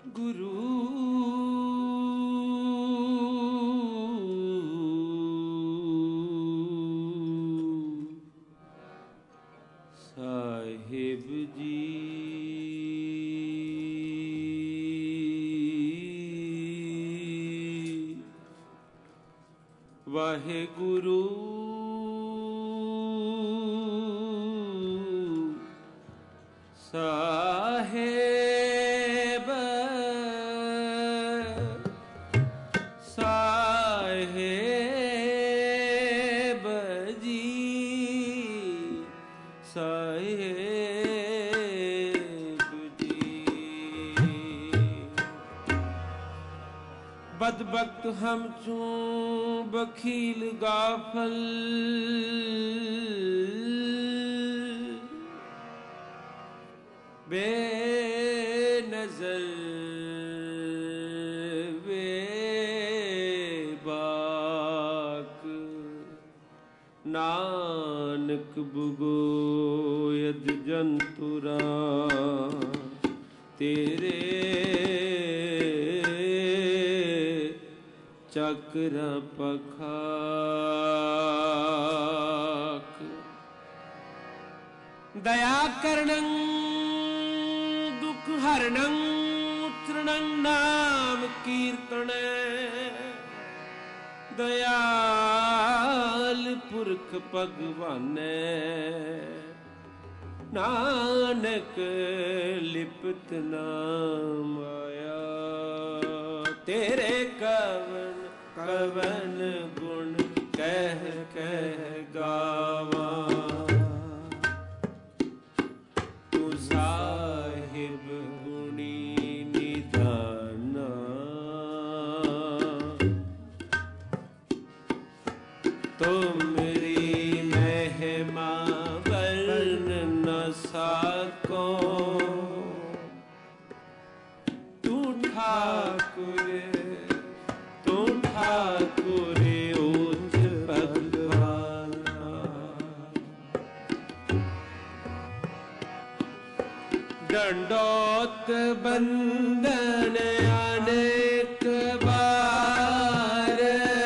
गुरु साहिब जी वाहे गुरु साहेब साहेब जी साहेब जी। बदबख्त हम चूं बखील गाफल बेनज़र बेबाक नानक बुगोयद जंतुरा तेरे चक्र पखाक। दया करणं दुख हरणं उत्रणं नाम कीर्तन दयाल पुरख भगवाने नानक लिपत नाम आया। तेरे कवन कवन गुण कह कह गावा तू साहिब गुणी निधाना। तुमरी महिमा वर्ण न साको तू ठाकुर उच्च भगवाना। दंडोत बंदन अनेक बार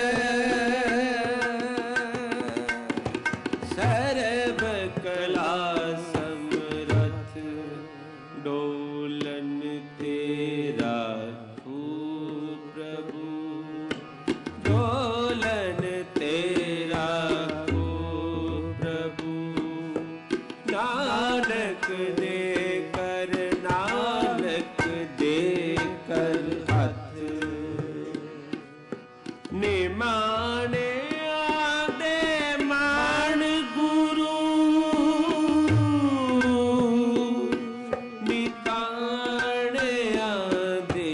सर्व कला समरथ डोलन तेरा प्रभु डोलन तेरा प्रभु। नानक दे कर हाथ निमाने आदे मान गुरु निताने आदे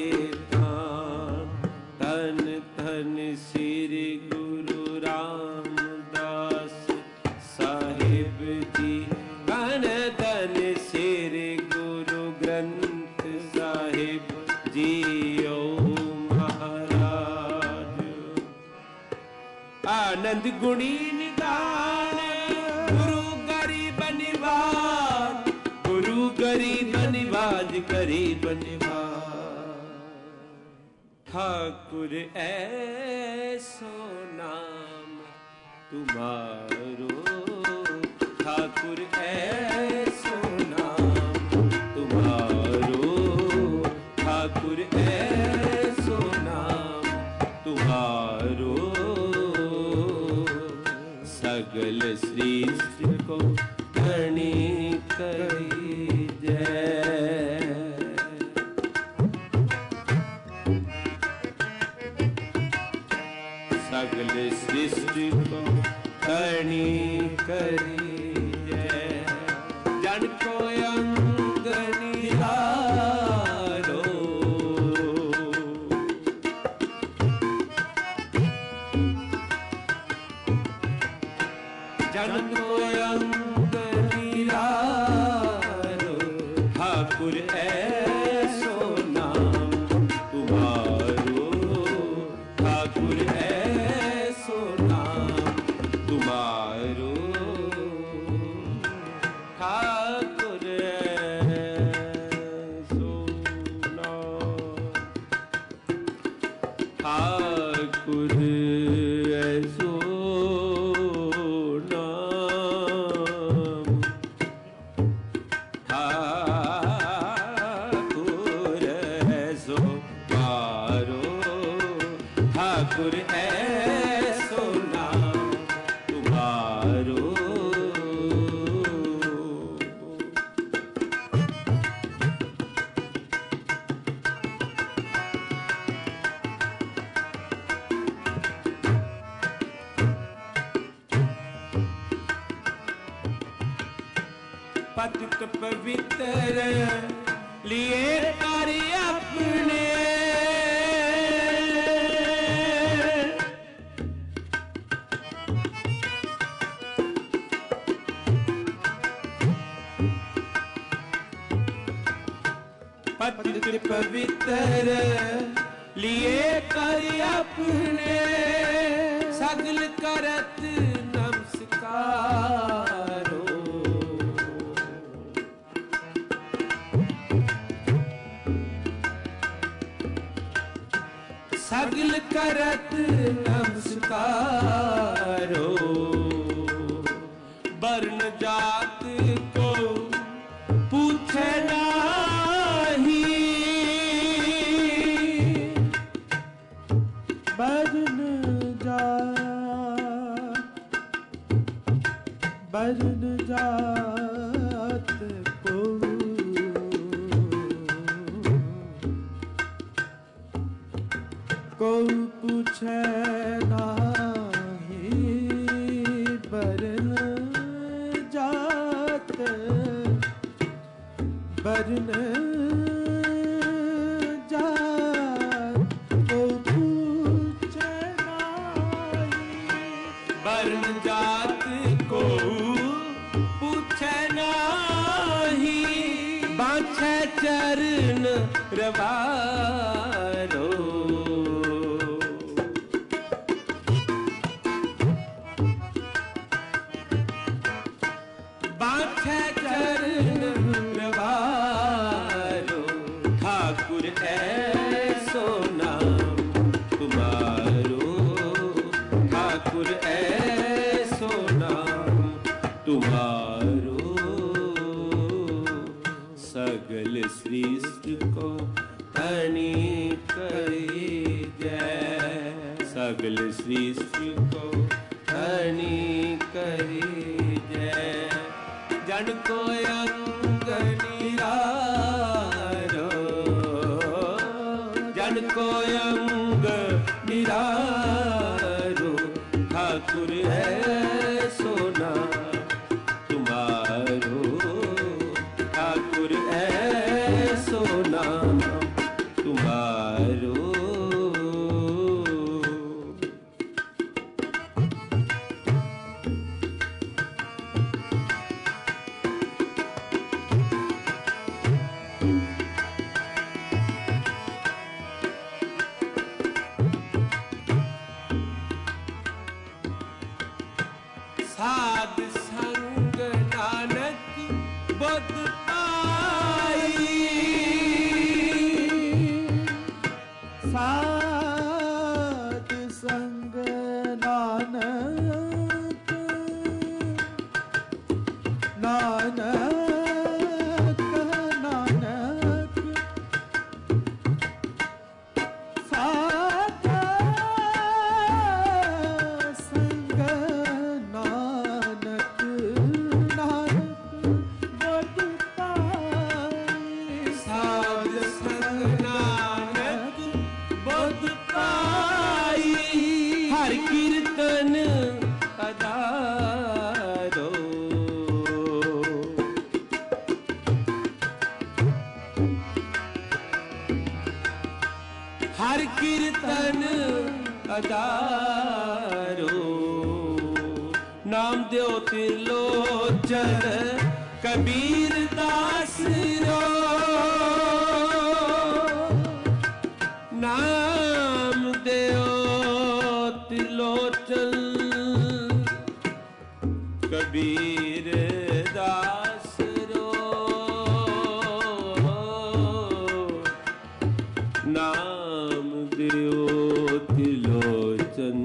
धन धन श्री गुरु रामदास साहिब जी। धन धन श्री गुरु ग्रंथ साहिब जियो महाराज। आनंद गुणी निदान गुरु गरीब निवाज गुरु गरीब निवाज गरीब निवाज। ठाकुर ऐसो नाम तुम्हारो ठाकुर ऐसो नाम तुम्हारो ठाकुर ऐसो नाम तुम्हारो। सगल सृष्टि को धनी करी जय। सगल सृष्टि को धनी करी जय। जन को अंग निहारो जन को अंग निहारो। ठाकुर ऐसो नाम तुम्हारो ठाकुर ऐसो नाम तुम्हारो। ठाकुर ऐसो नाम ठाकुर ऐसो नाम तुम्हारो। पतित पवित्र लिए कार्य अपने, पतित पवित्र लिए कार्य अपने, सगल करत नमस्कारो। सगल करत नमस्कारो। वर्ण जात को पूछे नाही, वर्ण जात को पूछे नाही, वर्ण जात को पूछे नाही, वर्ण जात को पूछे नाही, बाछे चरण रवारो। बाछे चरण रवारो। ठाकुर ऐसो नाम तुम्हारो, ठाकुर ऐसो नाम तुम्हारो। सगल सृष्टि को धनी करी जय, सगल सृष्टि को धनी करी जय। जन को अंग निरारो, जन को अंग निरारो। ठाकुर ऐसो नाम तुम्हारो, ठाकुर ऐसो नाम तुम्हारो। साध संग नानक बुध पाई, साध संग नानक, नानक नानक साध संग नानक, नानक बुध पाई, साध संग नानक बुध पाई। हर कीर्तन अदारो, हर कीर्तन अदारो। नाम देव त्रिलोचन कबीर दास रो, नाम देव त्रिलोचन कबीर दास रो। नाम देव त्रिलोचन,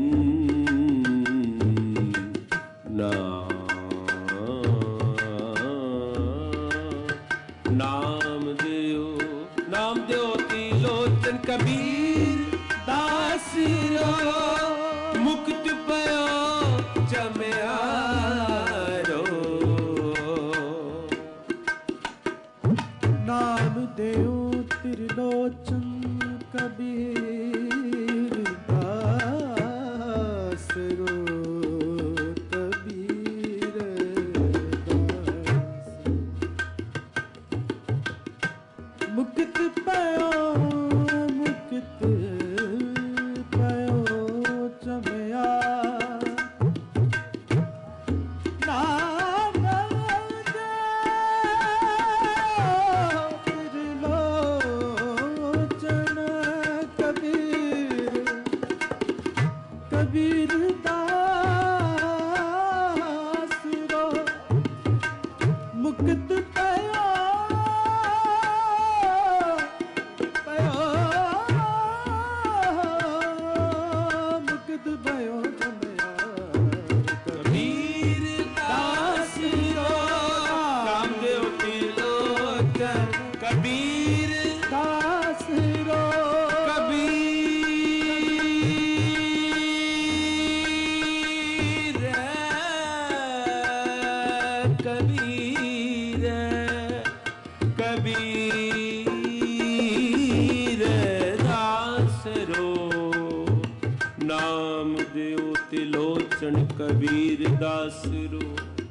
नाम मुक्त पयो पयो मुक्त भयो कबीर दास रो रामदेव त्रिलोचन कबीर दास रो कबीर दास रो नामदेव त्रिलोचन कबीर दास रो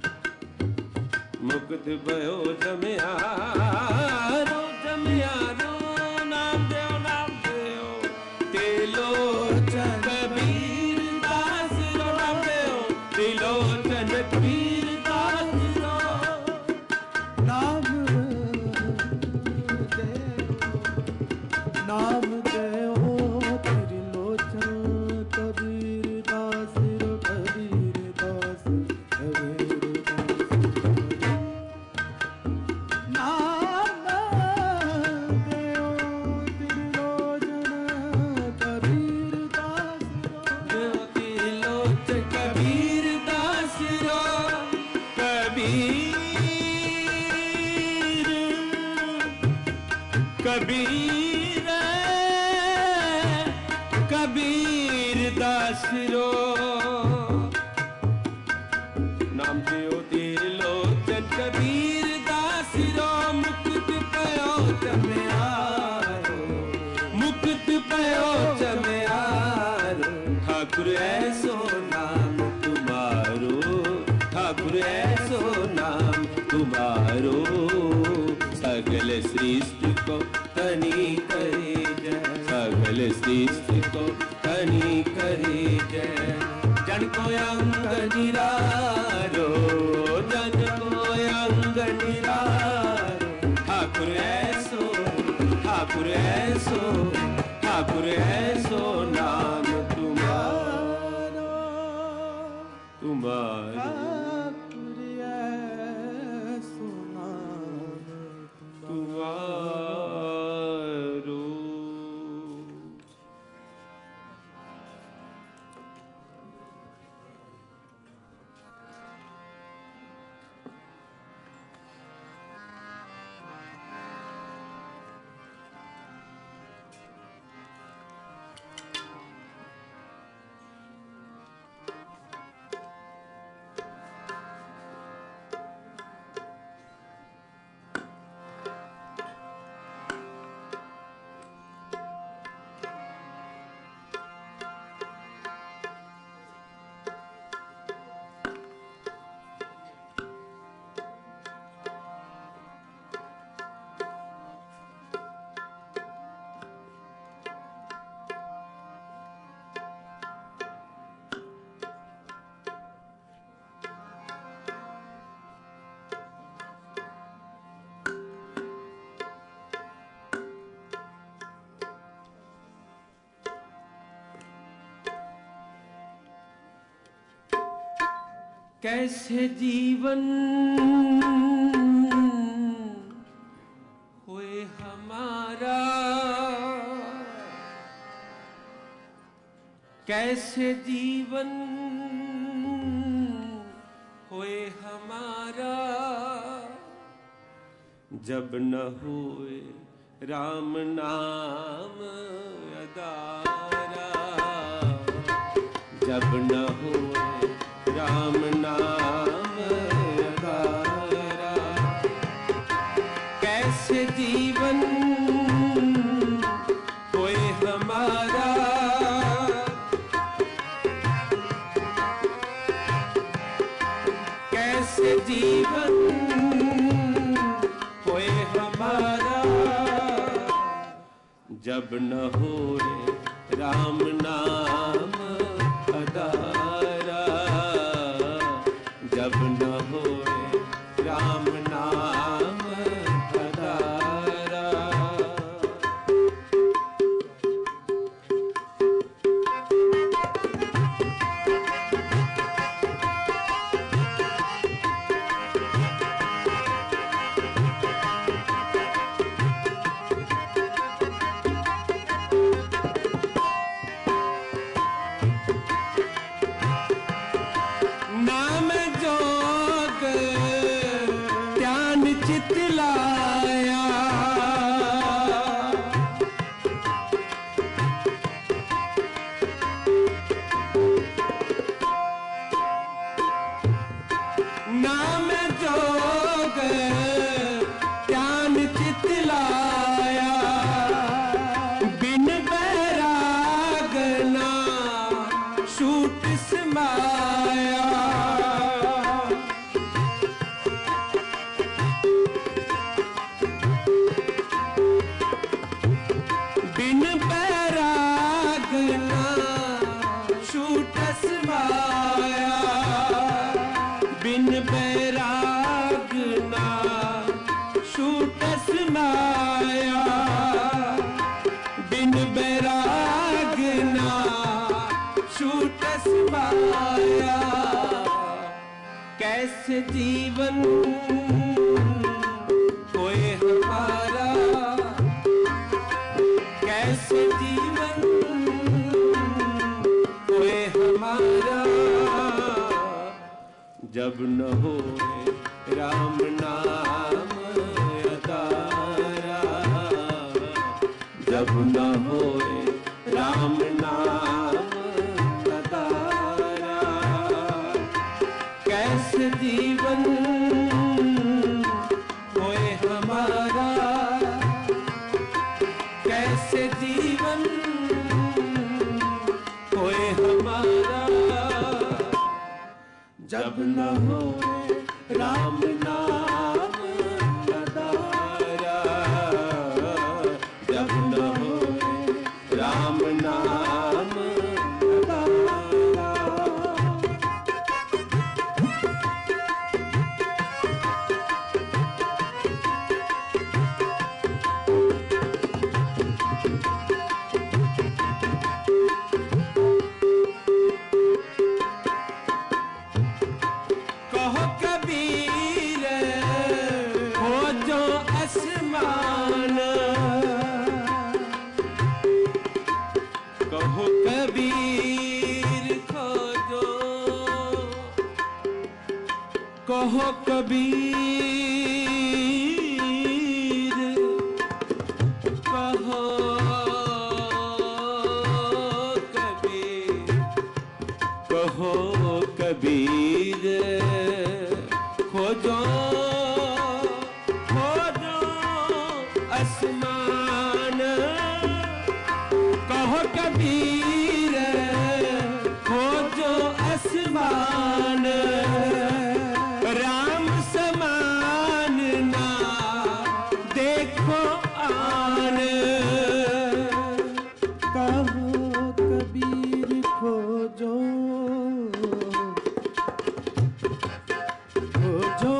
मुक्त भयो जमयारो जमयारो नामदेव नामदेव त्रिलोचन कबीर दास रो नामदेव त्रिलोचन कबीर दास रो नाम देव त्रिलोचन कबीर दास रो कबीर दास कबीर दास नाम देव त्रिलोचन कबीर दास रो त्रिलोचन कबीर दास रो कबीर कबीर दास रो नामदेव त्रिलोचन कबीर दास रो मुक्त पयो जमयारो मुक्त पयो जमयारो ठाकुर ऐसो नाम तुम्हारो ठाकुर ऐसो नाम तुम्हारो सगल सृष्टि को तनी करे जय सगल सृष्टि को तनी करे जय जन को अंग निरारो जन को अंग निरारो ठाकुर ऐसो ठाकुर ऐसो ठाकुर ऐसो नाम तुम्हारो तुम्हारो कैसे जीवन होए हमारा कैसे जीवन होए हमारा जब न होए राम नाम अदारा जब न होए राम नाम अदारा कैसे जीवन होए हमारा कैसे जीवन होए हमारा जब न होए राम नाम अदारा जब न होए राम नाम अदारा चितलाया, नाम जोग ध्यान चितलाया, बिन बैराग ना छूट समाया। बिन बैराग ना छूट समाया, बिन बैराग ना छूट समाया, बिन बैराग ना छूट समाया। कैसे जीवन होए हमारा, कैसे जीवन होए हमारा, जब न होए राम नाम अतारा, जब न होए राम नाम अतारा। कैसे जीवन होए हमारा, कैसे जीवन होए हमारा, जब न होए राम नाम अतारा, जब न होए राम नाम अतारा। कहो कबीर हो जो आसमान, कहो कबीर खोजो, कहो कबीर, कहो कबीर, कहो कबीर खोजो, खोजो आसमान। कहो कबीर खोजो आसमान, राम समान ना देखो आन। कहो कबीर खोजो, खोजो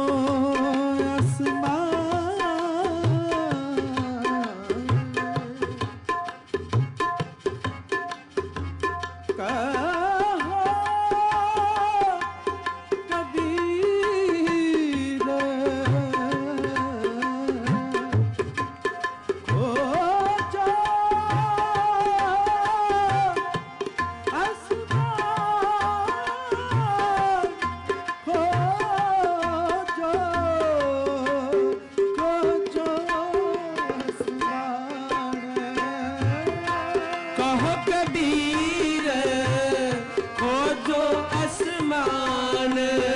आसमान। कहो कबीर खोजो आसमान, खोजो, खोजो आसमान। कहो कबीर खोजो आसमान,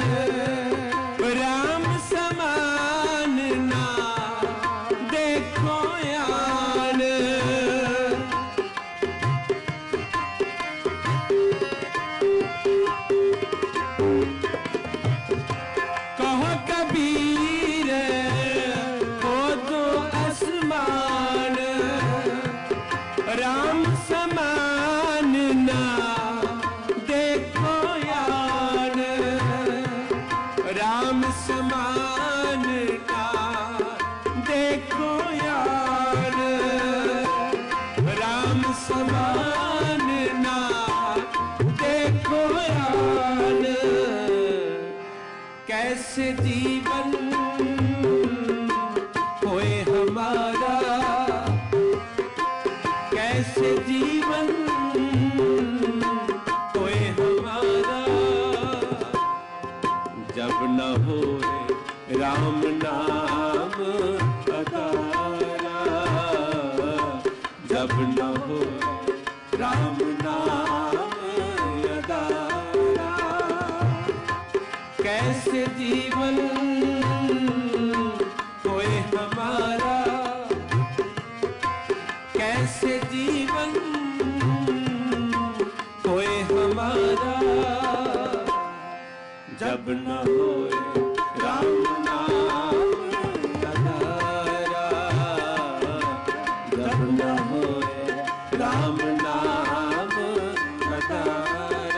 राम समान ना देखो यान। कहो कबीर खोजो आसमान, राम समान ना देखो यान, राम समान ना देखो यान, राम समान ना देखो यान। कैसे जीवन होए हमारा, कैसे जीवन होए हमारा, जब न होए राम नाम जीवन होए हमारा, कैसे जीवन होए हमारा, जब न होए राम नाम आधारा, जब न होए राम नाम आधारा।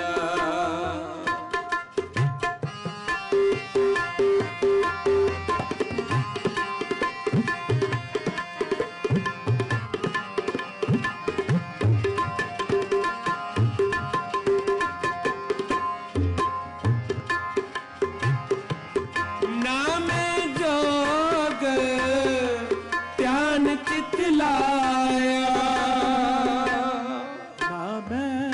नाम जोग ध्यान चित लाया, नाम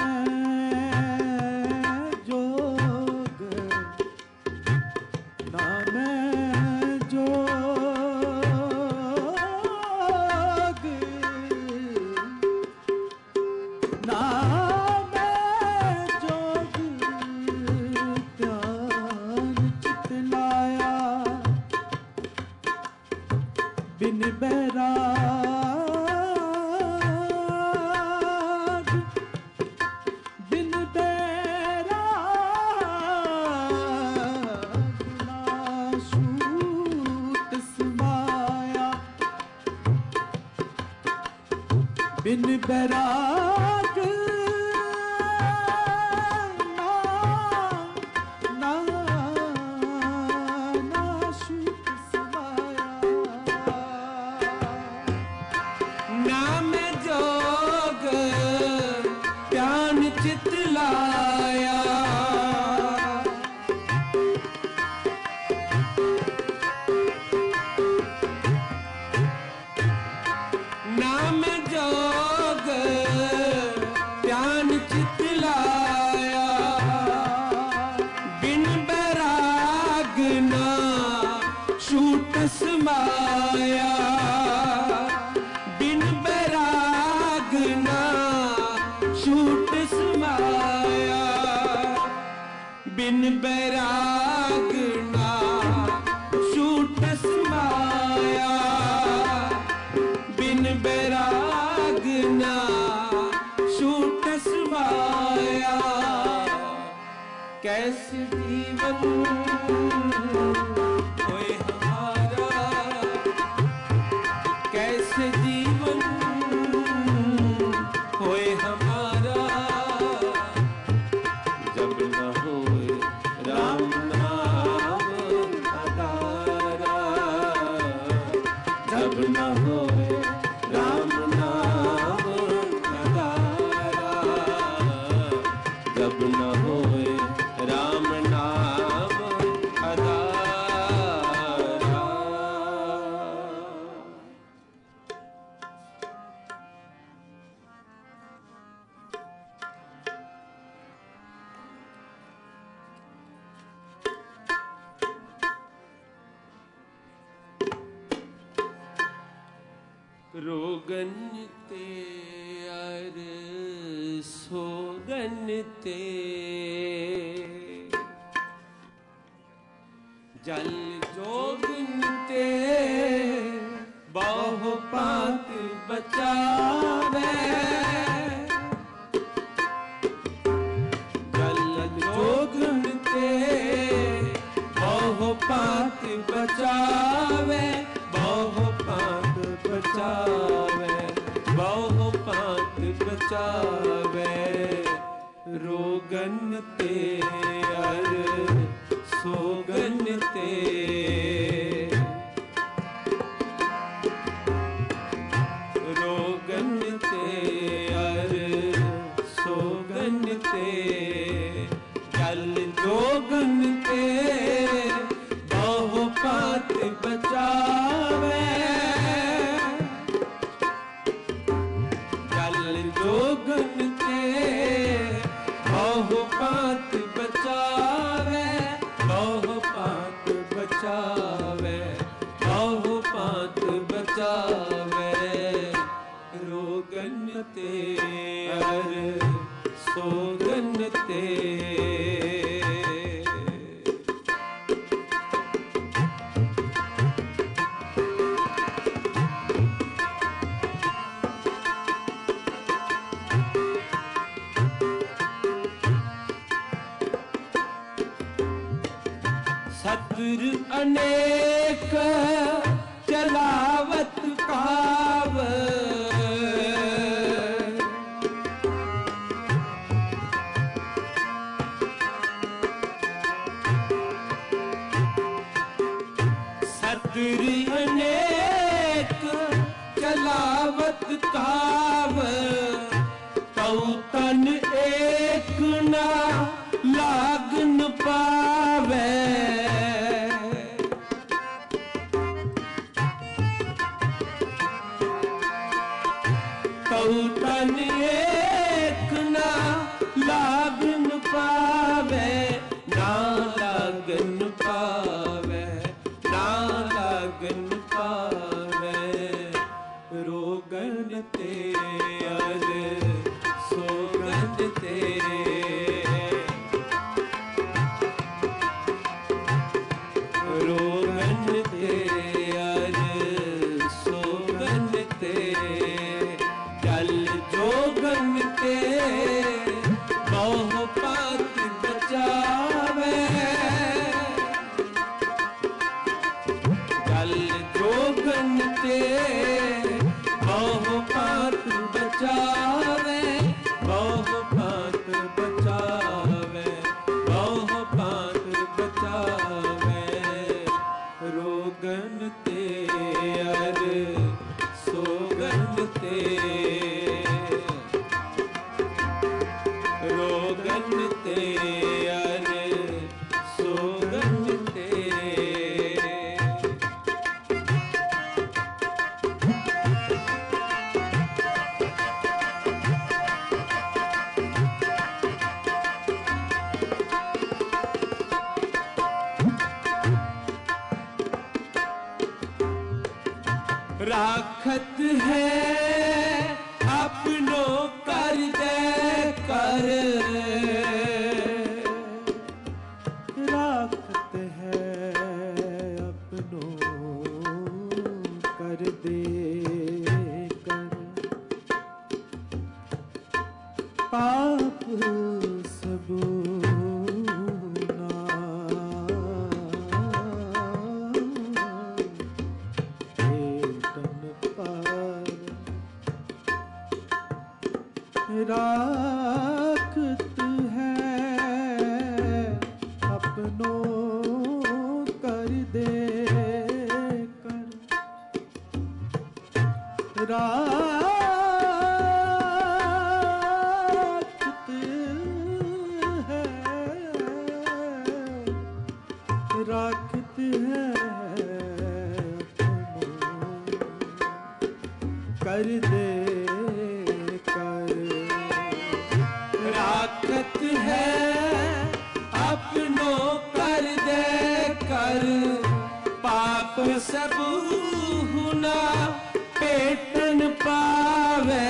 जोग, नाम जोग, नाम जोग ध्यान चित लाया, बिन बैराग, बिन बैराग ना छूट समाया, बिन बैराग ना छूट समाया। नाम जोग ध्यान चित लाया, नाम जोग ध्यान चित लाया, बिन बैराग ना छूट समाया, बिन बैराग ना छूट समाया, बिन बैराग ना छूट समाया, बिन बैराग ना छूट समाया, कैसे जीवन होए हमारा, कैसे जीवन होए हमारा, जब न होए राम नाम आधारा, जब न होए राम नाम आधारा, जब न होए राम नाम आधारा। रोगन ते अर सोगन ते, जल जोगन ते बहु पात बचावे, जल जोगन ते बहु पात बचावे, बहु पात बचावे, बहु पात बचावे, रोगन ते अर सोगन ते, रोगन ते अर सोगन ते, जल जोगन ते बहु पात बचावे, जल जोगन ते बहु पात बचावे, बहु पात बचावे, बहु पात बचावे, रोगन ते अर सोगन ते, सतुर अनेक चलावत काव, सतुर अनेक चलावत काव, तौ तन एक ना लागन पावे, तौ तन एक ना लागन पावे, ना लागन पावे, ना लागन पावे, रोगन ते अर सोगन ते, रोगन ते अर सोगन ते, चल जोगन ते बहु पात बचावे, चल जोगन ते बहु पात बचावे, बहु पात बचावे, बहु पात बचावे, रोगन ते अर सोगन ते, रोगन ते अर सोगन ते। राखत है अपनों कर दे कर, राखत है अपनों कर दे कर, पाप सबू राखत है अपनों कर दे कर, राखत है, राखत है अपनों कर दे कर, राखत है अपनों कर दे कर, पाप सब हुना पेटन पावे,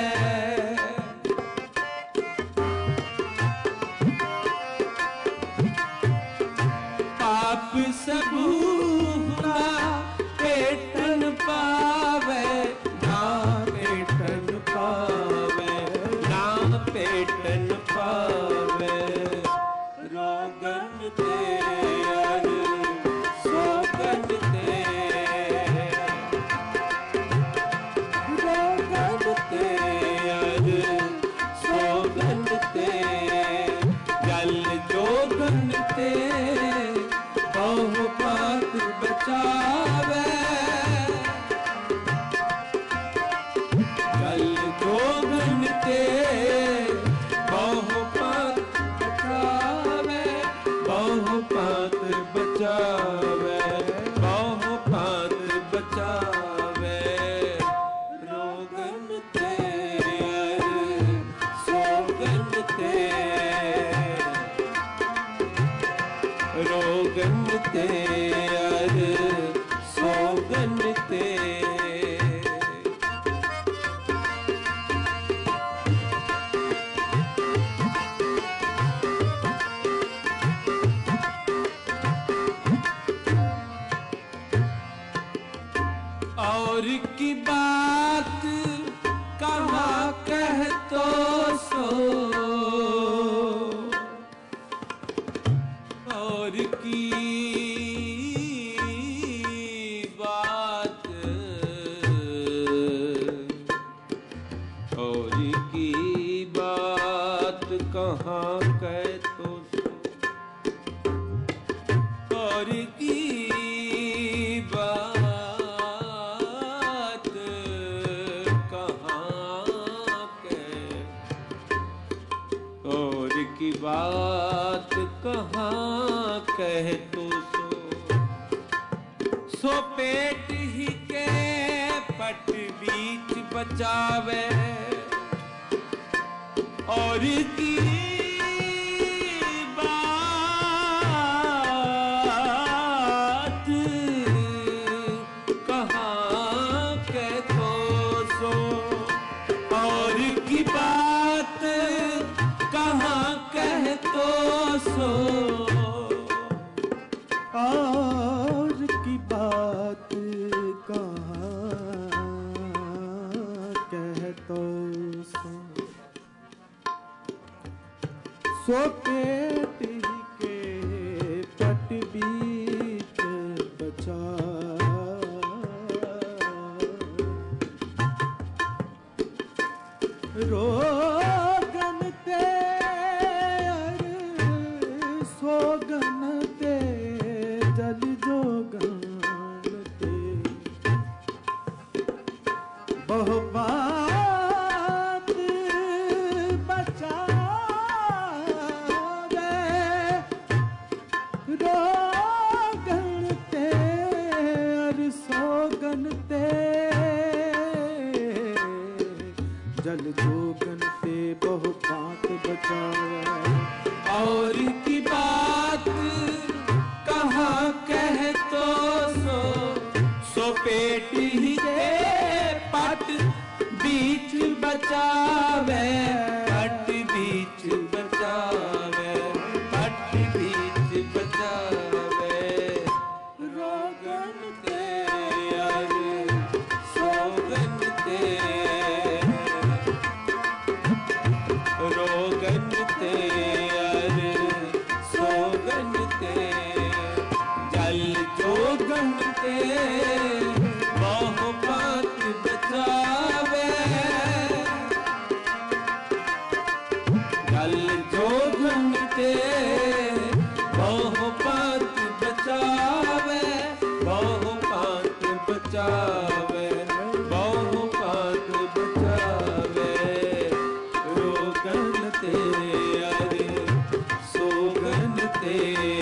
पाप सब हुना पेटन पावे, ना पेटन पावे, ना पेटन पावे, रोगन ते अर सोगन ते, रोगन ते अर सोगन ते, जल जोगन ते बहु पात बचावे, जल जोगन ते बहु पात बचावे, बहु पात बचावे, बहु पात बचावे, रोगन ते अर सोगन ते, रोगन ते अर सोगन ते। और की बात कहाँ कह तो सो, और की बात कहाँ कह तो सो पेट ही के पट बीच बचावे और की और की बात कहाँ कह तो सो पेट ही के पट बीच बचा रोगन ते सोगन ते जल जोगन ते बहु बात बचावे रोगन ते अर सोगन ते जल जोगन ते बहु बात बचावे और की बात कहाँ कह तो सो पेट ही के पट बीच बचावे पट बीच बचावे पट बीच बचावे रोगन ते यार सोगन ते रोगन ते सोगन ते जल जोगन ते बहु बात बचावे जल जोगन ते बहु बात बचावे बहु बात बचावे बहु बात बचावे रोगन ते अरे सोगन ते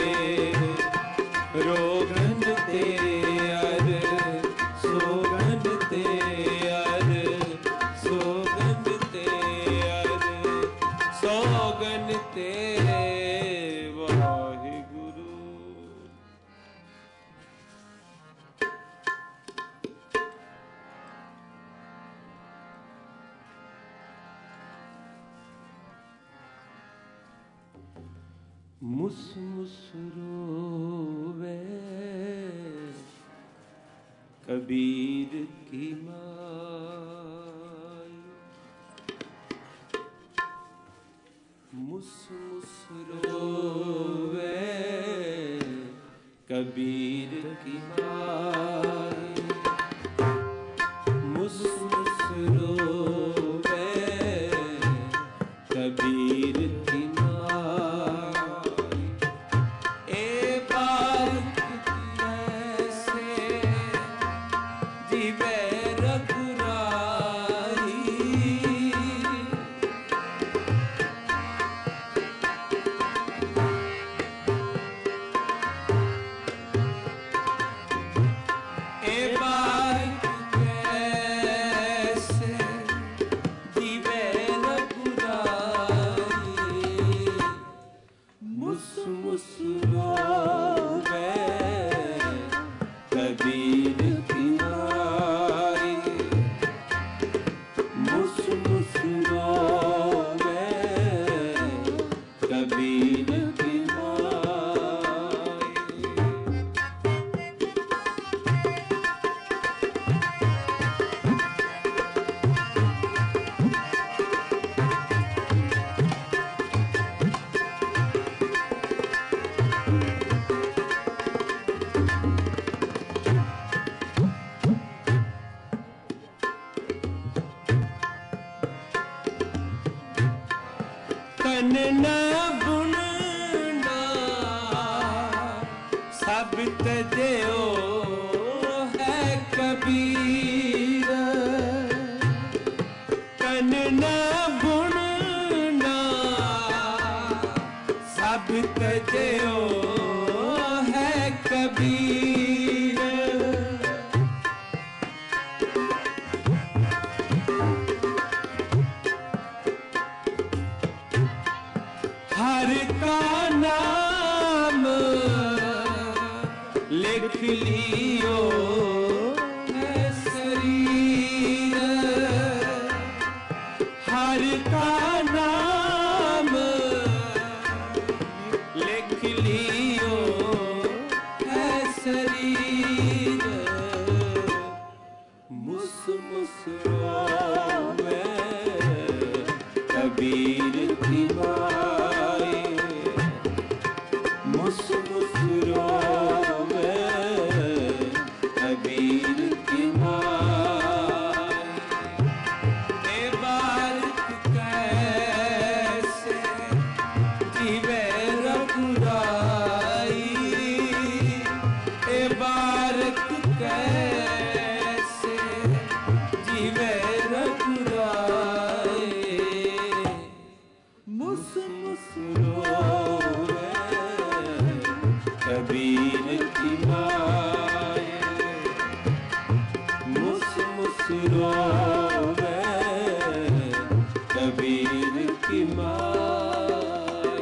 रोगन ते अरे सोगन ते अरे सोगन ते अरे सोगन ते वाहिगुरु। मुस मुस रोवे कबीर की माय मुस मुस रोवे कबीर की माय मुस मुस रोवे कबीर की लियो है शरीर, हर का नाम लिख लियो है शरीर, मुस मुस रोवे कबीर की माए, मुस मुस रोवे कबीर की माए। ए बारिक कैसे जीवे रघुराई, ए बारिक कैसे जीवे रघुराई, मुस मुस रोवे कबीर की माए, मुस मुस रोवे कबीर की माए।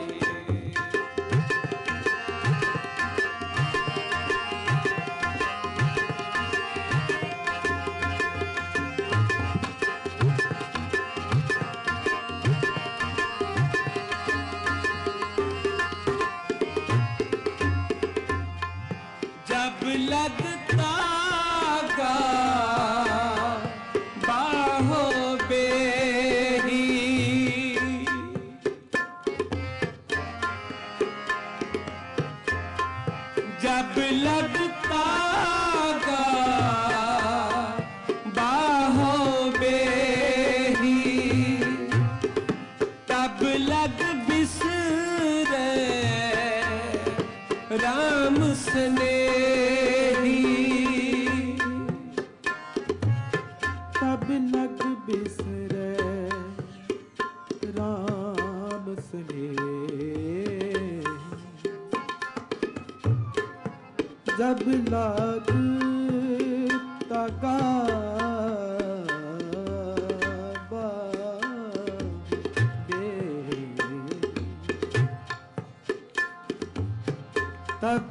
जब लगता गा बाहों बेही, जब लगता गा बाहों बेही, तब लग बिसरे राम स्नेही, तब लग बिसरे राम स्नेह, जब लग तगा तब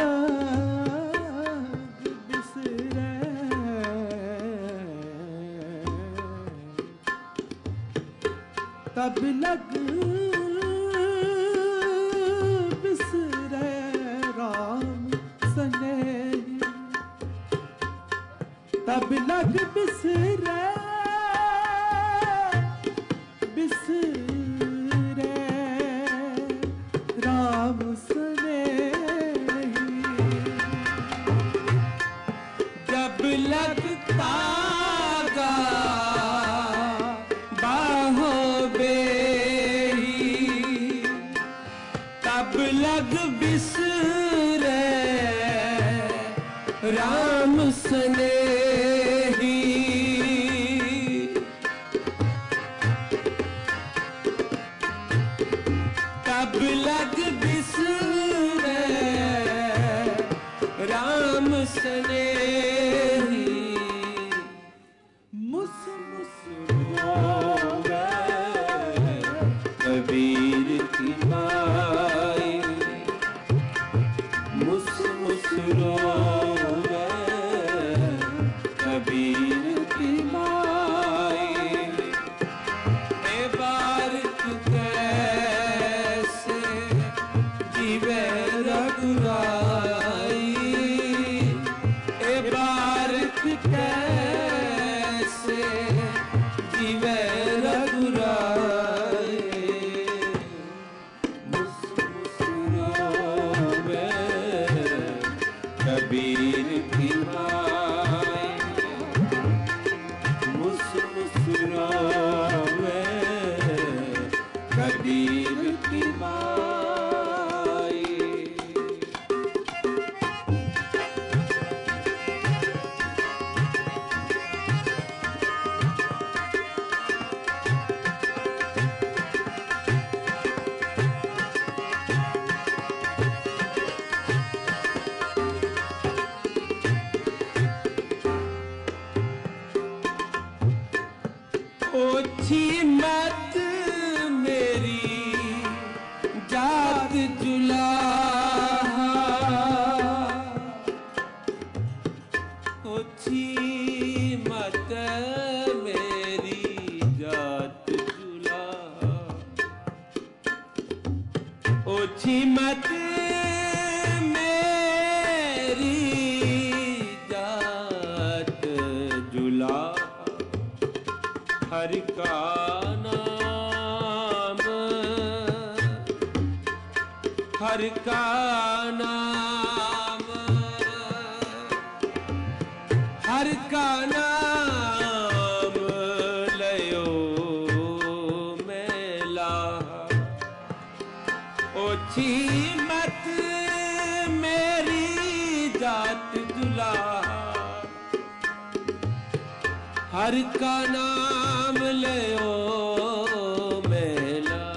लग बिसरे तब लग बिसरे राम स्नेही, तब लग बिसरे बिसरे राम स्नेही, जब लगता गा बाहों बेही, तब लग बिसरे राम स्नेही, तब लग बिसरे राम स्नेही, मुस मुस रोवे कबीर की माए, मुस मुस रोवे कबीर की माए। ए बारिक कैसे जीवे रघुराई, ए बारिक कैसे जीवे रघुराई, मुस मुस रोवे कबीर की माए, मुस मुस रोवे कबीर की माए। ओछी मत मेरी जात जुलाहा, ओछी मत मेरी जात जुला हर का नाम हर का नाम हर का नाम लयो मेला ओछी मत मेरी जात जुला हर का नाम लयो मेला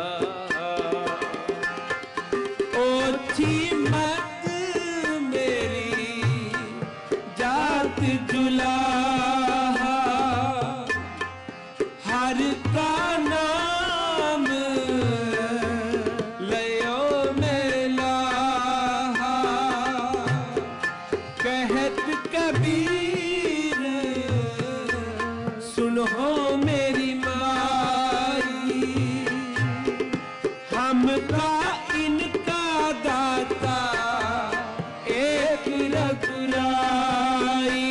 ओछी मत मेरी जात जुला हर का नाम लयो मेला कहत कबीर सुनो मेरी माई हमका इनका दाता एक रघुराई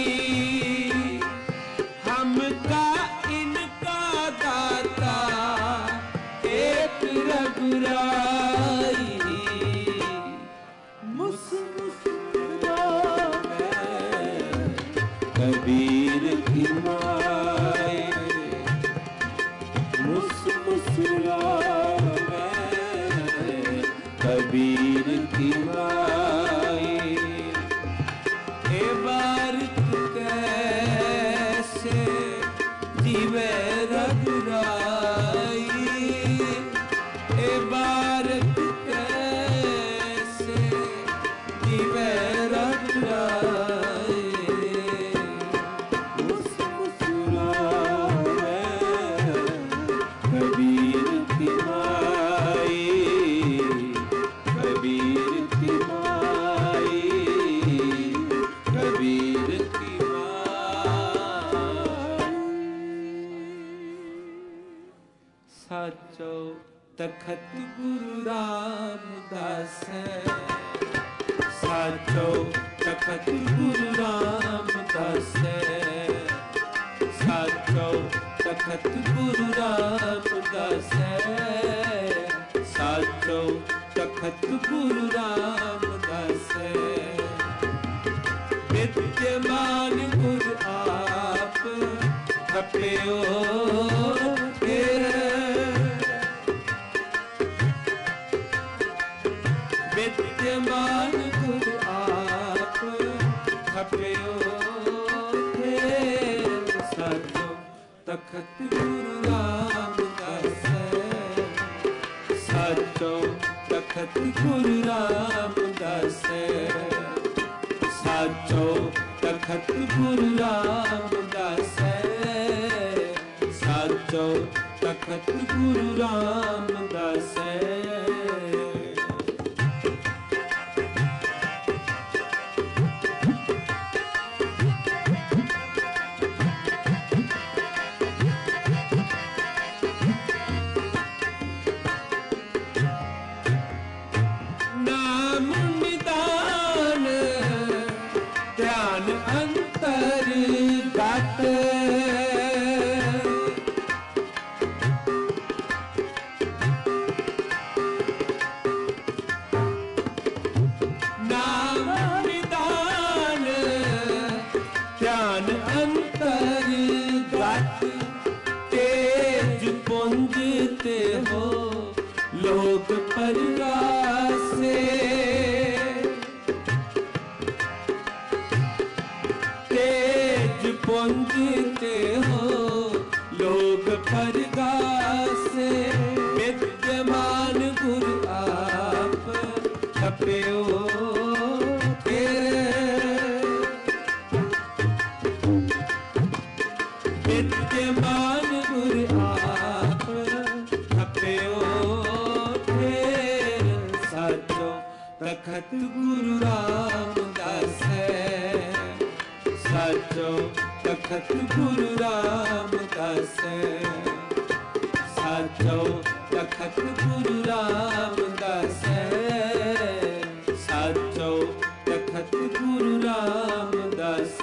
हमका इनका दाता एक रघुराई मुस्कुरावे कबीर की माई मुस्कुरावे कबीर की माई ए बार कैसे जीवे रघुराई ए बार कैसे जीवे रघुराई मुस्कुरावे कबीर की माई कबीर की माई कबीर की माई साचो तखत गुरु रामदास साचो तखत गुरु रामदास साचो तखत गुरु रामदास साचो तखत गुरु रामदास विद्यमान गुरु आप खपियो विद्यमान गुरु आप खपियो साचो तखत गुरु रामदास साचो तखत गुरु रामदास साचो तखत गुरु रामदास साचो तखत गुरु रामदास नाम निदान ध्यान अंतर गत नाम निदान ध्यान अंतर गत तेज पुंजते हो लोक परगासे तेज पुंजते हो लोक परगासे विद्यमान गुरु आप खपियो विद्यमान गुरु आप खपियो साचो तखत गुरु रामदास साचो तखत गुरु रामदास साचो साचो तखत गुरु रामदास साचो तखत गुरु रामदास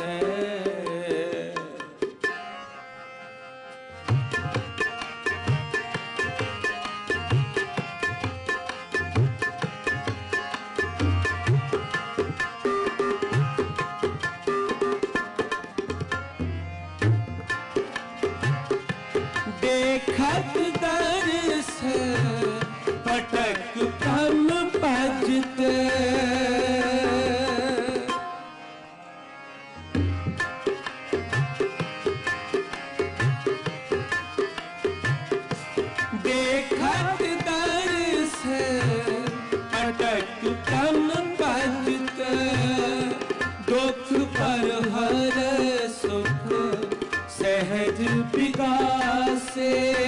देखत दर्श पटक पम भजते देखत दर्श पटक पम भजते दुख पर हर सुख सहज विकासे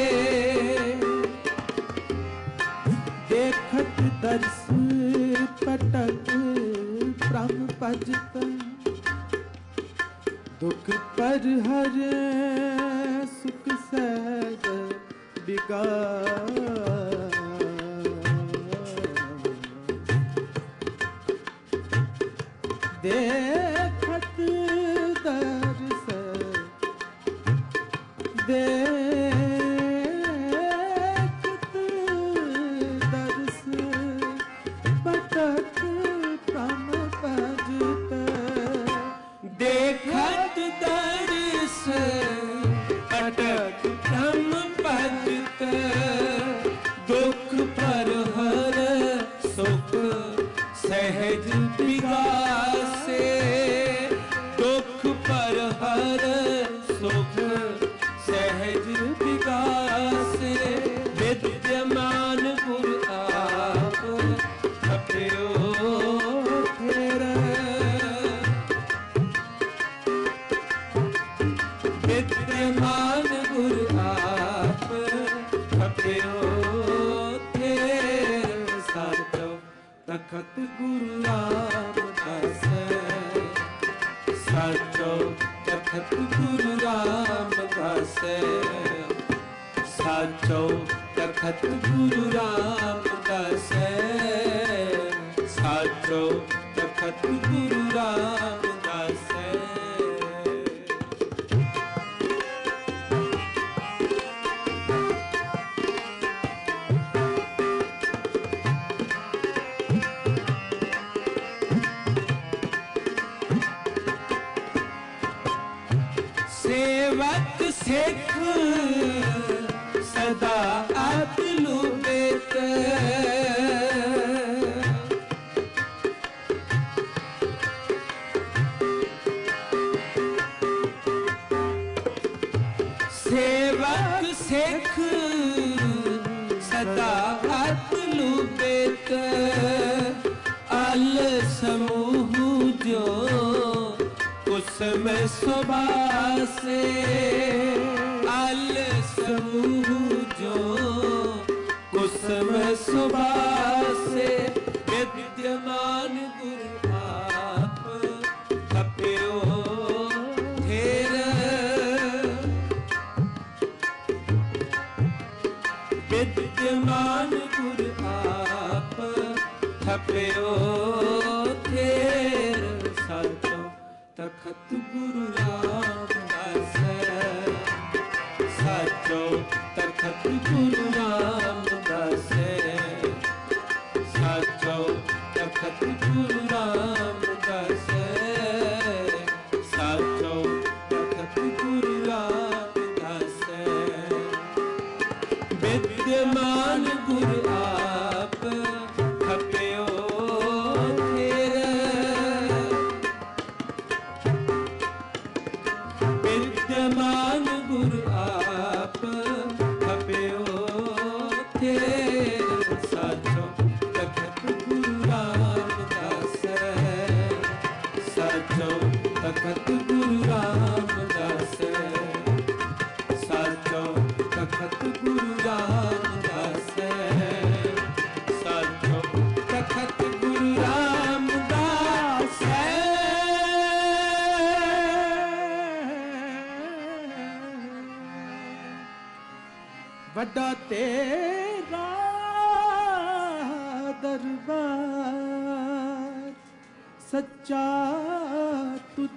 देखत दर्श पटक प्रम भजत दुख पर हर सुख सहज विकास देखत दर्श देखत दर्श पटक प्रम भजत देखत दर्श पटक प्रम भजत दुख पर हर सुख सहज विकासे दुख पर हर सुख सहज विकासे विद्यमान गुर आप खप्यो तेरा विद्यमान गुर आप खप्यो तेरा साचो तखत गुरु रामदास साचो तखत गुरु रामदास साचो तखत गुरु रामदास साचो तखत गुरु रामदास सेवक सिख सदा आत्लु बेत सेवक सिख सदा आत्लु बेत अल समूह जो उसमें सुबासे अल समूह जो उसमें सुबासे विद्यमान गुरु आप खप्यो तेरा विद्यमान गुरु आप खप्यो तेरा साचो तखत गुरु रामदास साचो तखत गुरु रामदास साचो तखत गुरु रामदास साचो तखत गुरु रामदास विद्यमान गुरु आप खप्यो तेरा विद्यमान गुरु आप खप्यो तेरा साचो तखत गुरु रामदास साचो तखत गुरु रामदास साचो तखत गुरु रामदास साचो तखत गुरु रामदास ਵੱਡਾ ਤੇਰਾ ਦਰਬਾਰ ਸੱਚਾ ਤੁਧ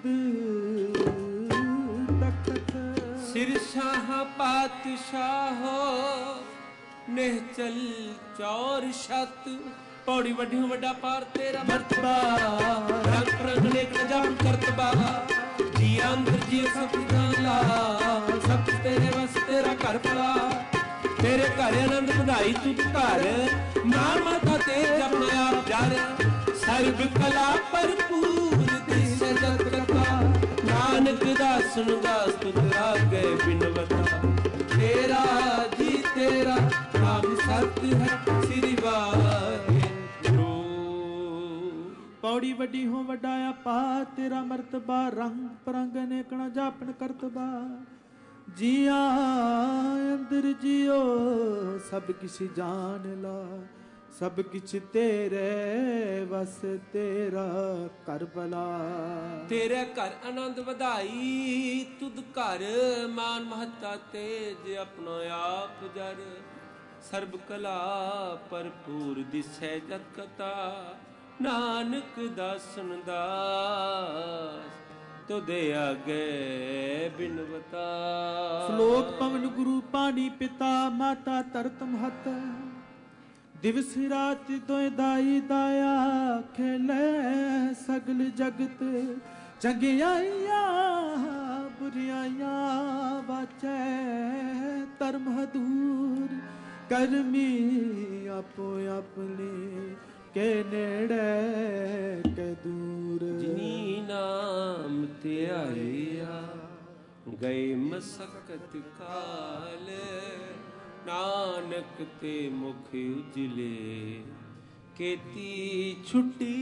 ਤਖਤ ਸਿਰ ਸ਼ਾਹ ਪਾਤਸ਼ਾਹੋ ਨਿਹਚਲ ਚੌਰ ਛਤ ਪੌੜੀ ਵੱਡੀ ਵੱਡਾ ਪਾਰ ਤੇਰਾ ਮਰਤਬਾ ਰੰਗ ਰੰਗ ਨੇਕ ਜਪ ਕਰਤਬਾ ਜੀ ਅੰਦਰ ਜੀ ਸਭ ਦਾਲਾ ਸਭ ਤੇਰੇ ਵਸ ਤੇਰਾ ਘਰ ਭਲਾ ਤੇਰੇ ਘਰ ਆਨੰਦ ਵਧਾਈ ਤੁਧ ਘਰ ਮਾਂ ਮਾਤਾ ਤੇ ਜਪਨਾ ਆਪ ਜਰ ਸਰਬ ਕਲਾ ਭਰਪੂਰ ਦਿਸੇ ਜਤ ਕਥਾ ਨਾਨਕ ਦਾਸਨ ਦਾਸ ਤੁਧ ਰਾਗੇ ਬਿਨਵਤਾ ਤੇਰਾ ਜੀ ਤੇਰਾ ਨਾਮ ਸਤ ਹੈ ਸ੍ਰੀ ਵਾਹਿਗੁਰੂ ਪੌੜੀ ਵੱਡੀ ਹੋ ਵੱਡਾ ਆਪਾ ਤੇਰਾ ਮਰਤਬਾ ਰੰਗ ਪਰੰਗ ਅਨੇਕਣਾ ਜਾਪਨ ਕਰਤਬਾ ਜੀਆ ਅੰਦਰ ਜਿਉ ਸਭ ਕਿਛ ਜਾਣ ਲਾ ਸਭ ਕਿਛ ਤੇਰੇ ਵਸ ਤੇਰਾ ਘਰ ਭਲਾ ਤੇਰੇ ਘਰ ਆਨੰਦ ਵਧਾਈ ਤੁਧ ਘਰ ਮਾਨ ਮਹੱਤਾ ਤੇਜ ਆਪਣਾ ਆਪ ਜਰ ਸਰਬ ਕਲਾ ਭਰਪੂਰ ਦਿਸੈ ਜਤ ਕਥਾ ਨਾਨਕ ਦਾਸਨ ਦਾਸ ਤੁਧੇ ਆਗੇ ਬਿਨਵਤਾ ਸ਼ਲੋਕ ਪਵਨ ਗੁਰੂ ਪਾਣੀ ਪਿਤਾ ਮਾਤਾ ਤਰਤ ਮਹਤ ਦਿਵਸ ਰਾਤ ਦੋਇ ਦਾਈ ਦਾਇਆ ਖੇਲੇ ਸਗਲ ਜਗਤ ਚੰਗਿਆਈਆਂ ਬੁਰਿਆਈਆਂ ਵਾਚੈ ਧਰਮ ਹਦੂਰ ਕਰਮੀ ਆਪੋ ਆਪਣੇ ਕੇ ਨੇੜੇ ਕੇ ਦੂਰ ਜਿਨੀ ਨਾਮ ਤੇ ਆਇਆ ਗਏ ਮਸਕਤ ਕਾਲ ਨਾਨਕ ਤੇ ਮੁਖ ਉਜਲੇ ਕੀਤੀ ਛੁੱਟੀ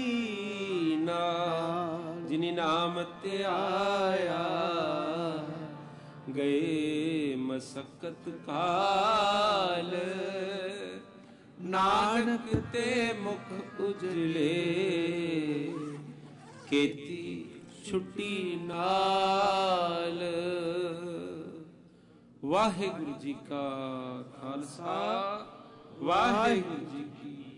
ਨਾਲ ਜਿਨੀ ਨਾਮ ਤੇ ਆਇਆ ਗਏ ਮਸਕਤ ਕਾਲ ਨਾਨਕ ਤੇ ਮੁਖ ਉਜਲੇ ਕੀਤੀ ਛੁੱਟੀ ਨਾਲ ਵਾਹਿਗੁਰੂ ਜੀ ਕਾ ਖਾਲਸਾ ਵਾਹਿਗੁਰੂ ਜੀ ਕੀ